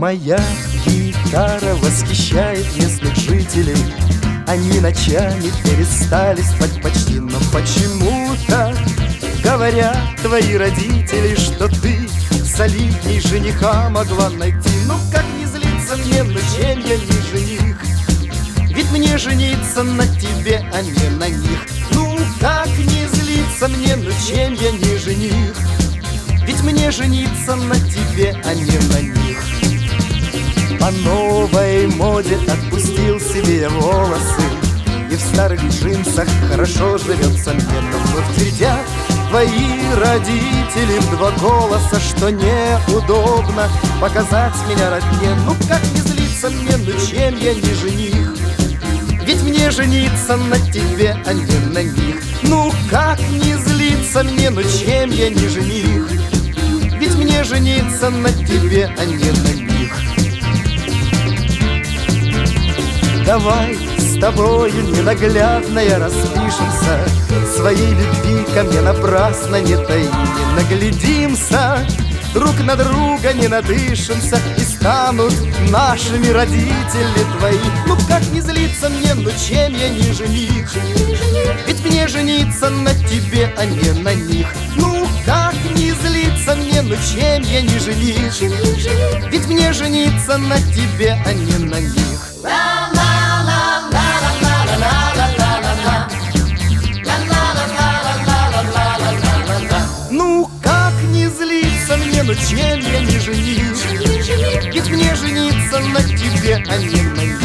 Моя гитара восхищает местных жителей. Они ночами перестали спать почти. Но почему-то говорят твои родители, что ты солидней жениха могла найти. Ну как не злиться мне, ну чем я не жених? Ведь мне жениться на тебе, а не на них. Ну как не злиться мне, ну чем я не жених? Ведь мне жениться на тебе, а не на них. По новой моде отпустил себе я волосы, и в старых джинсах хорошо живется мне. Но твердят твои родители в два голоса, что неудобно показать меня родне. Ну как не злиться мне, ну чем я не жених? Ведь мне жениться на тебе, а не на них. Ну как не злиться мне, ну чем я не жених? Ведь мне жениться на тебе, а не на них. Давай с тобою ненаглядная распишемся, своей любви ко мне напрасно не таи. Не наглядимся, друг на друга не надышимся, и станут нашими родители твои. Ну как не злиться мне, ну чем я не жених? Ведь мне жениться на тебе, а не на них. Ну как не злиться мне, ну чем я не жених? Ведь мне жениться на тебе, а не на них. Ну как не злиться мне, ну чем я не жених? Ведь мне жениться на тебе, а не на них.